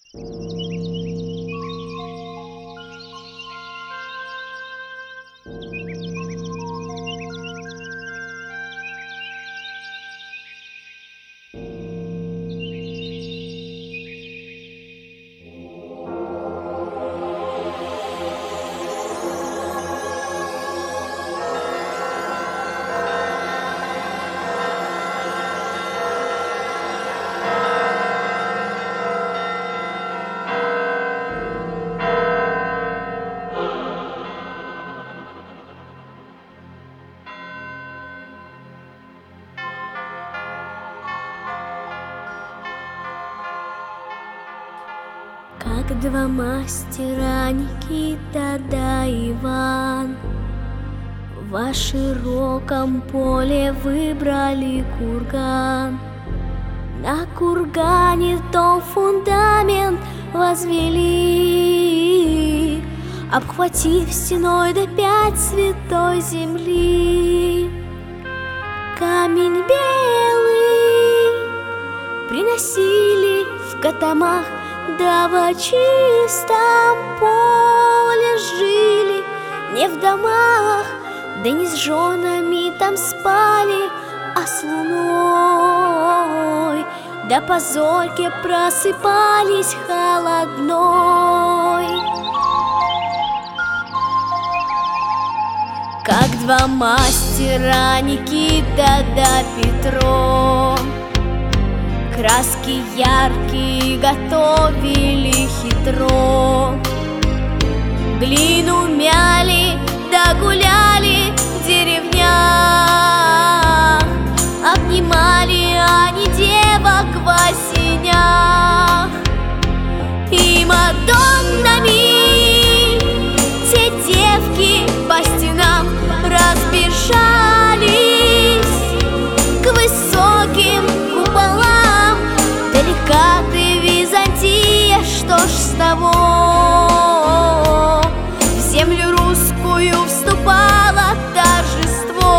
Как два мастера, Никита да Иван, во широком поле выбрали курган. На кургане дом фундамент возвели, обхватив стеной до 5 святой земли. Камень белый приносили в катамах, да в чистом поле жили, не в домах, да не с женами там спали, а с луной, да по зорьке просыпались холодной. Как два мастера, Никита да Петро, краски яркие готовили хитро. Глину мяли да гуляли в деревнях, обнимали они девок в осенях. И мадоннами те девки по стенам разбежались к высоким куполам. Далека ты, Византия, что ж с того? В землю русскую вступало торжество.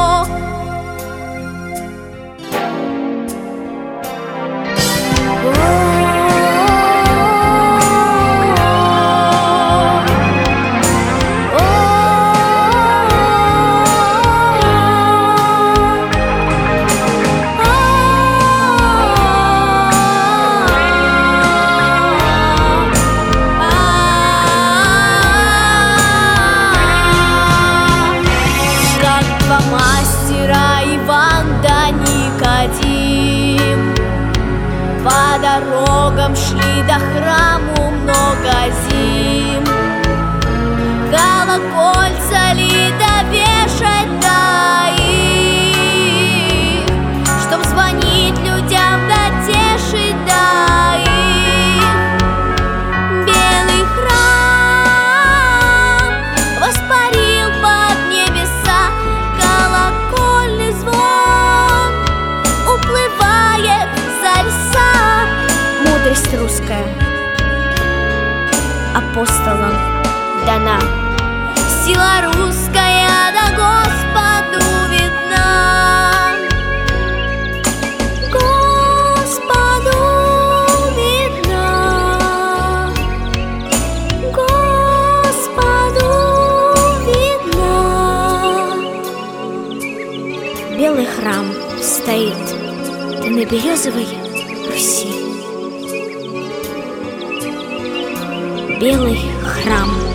Мастера Иван да Никодим по дорогам шли до храму много зим. Колокольца ли да вешать да их, чтоб звонить людям да тешить да их. Белый храм воспарил под небеса, колокольный звон уплывает за леса. Мудрость русская апостолам дана, сила русская да Господу видна. Господу видна, Господу видна. Белый храм стоит на березовой Руси. Белый храм.